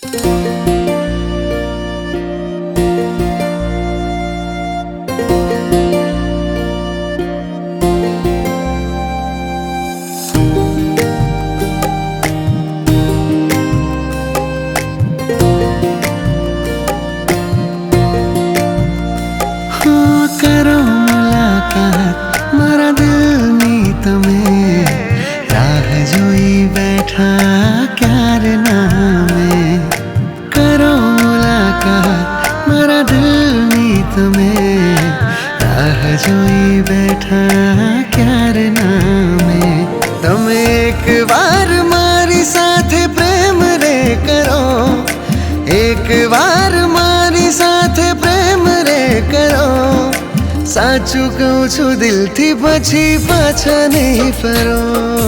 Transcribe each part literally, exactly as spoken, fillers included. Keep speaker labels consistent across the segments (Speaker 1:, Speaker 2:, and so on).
Speaker 1: करो मुलाकात मारा दिल नी तमें राह जोई बैठा क्यार नामे। करो मुलाकात मारा दिल नी तमें राह जोई बैठा क्यार नामे। तमे एक बार मारी साथे प्रेम रे करो, एक बार मारी साथे प्रेम रे करो। साचू कहूं छू दिल थी पछी पाछा नहीं फरो।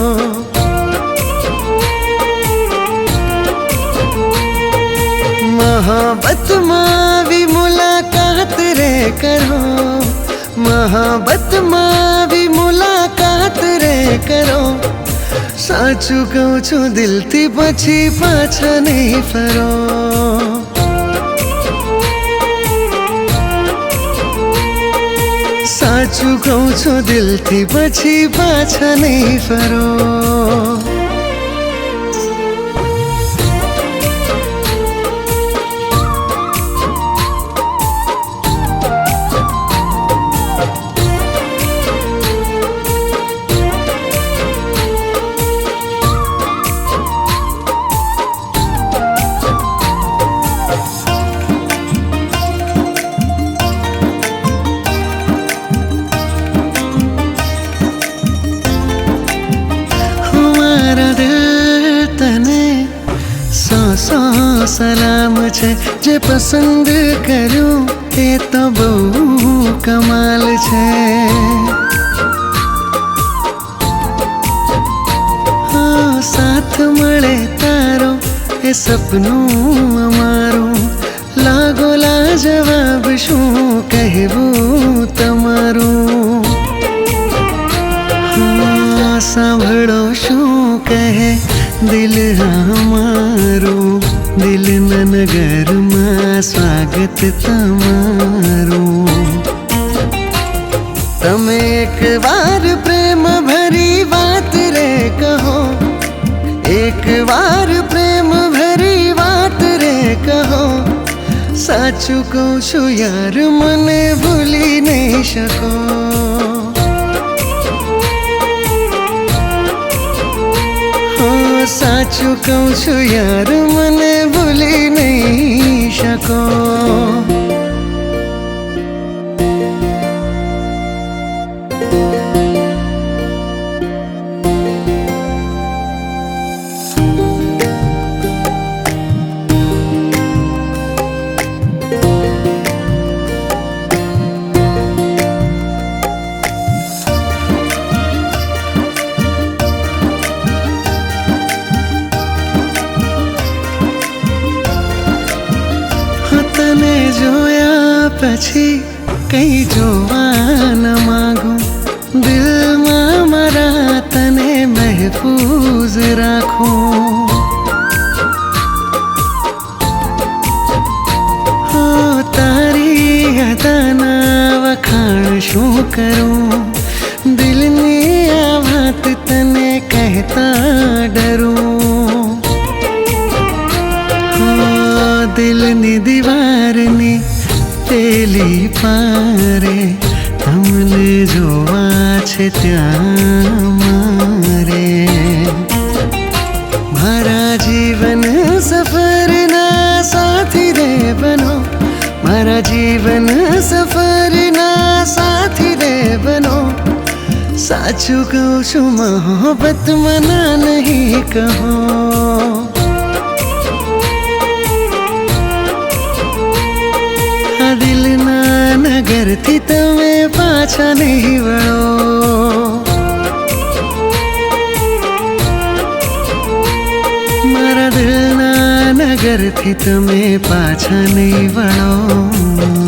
Speaker 1: मोहब्बत मावी मुलाकात रे करो, मोहब्बत मावी मुलाकात रे करो। साचू कहूं छू दिल थी पछी पाछा नहीं फरो। साचू कहूं छू दिल थी पछी पाछा नहीं फरो। सौ सलाम छे जे पसंद करूं ए तो बहु कमाल छे। हाँ साथ मळे तारो ए सपनों अमारूं। लागो लाजवाब शू कहेवुं तमारूं। हाँ सांभळो शू कहे दिल हमारू। दिल नगर में स्वागत तमारू। तमे एक बार प्रेम भरी बात रे कहो, एक बार प्रेम भरी बात रे कहो। साचू कहूं छू यार मने भूली नहीं शको। साचू कहूं छू यार मने भूली नहीं शको। तने जोया पछी कई जोवा न मांगू। दिल में मारा तने महफूज राखूं। हो तारी अदाना वखाण शू करूं। दिल नी आ बात तने कहता डरूं। दिल नी दीवार नी पेली पारे तमने जोवा छे त्यां मारे। मारा जीवन सफर ना साथी रे बनो, मारा जीवन सफर ना साथी रे बनो। साचू कहूं छू मोहब्बत मना नहीं कहो। दिल ना नगर थी तमे पाछा नहीं वळो। मारा दिल ना नगर थी तमे पाछा नहीं वळो।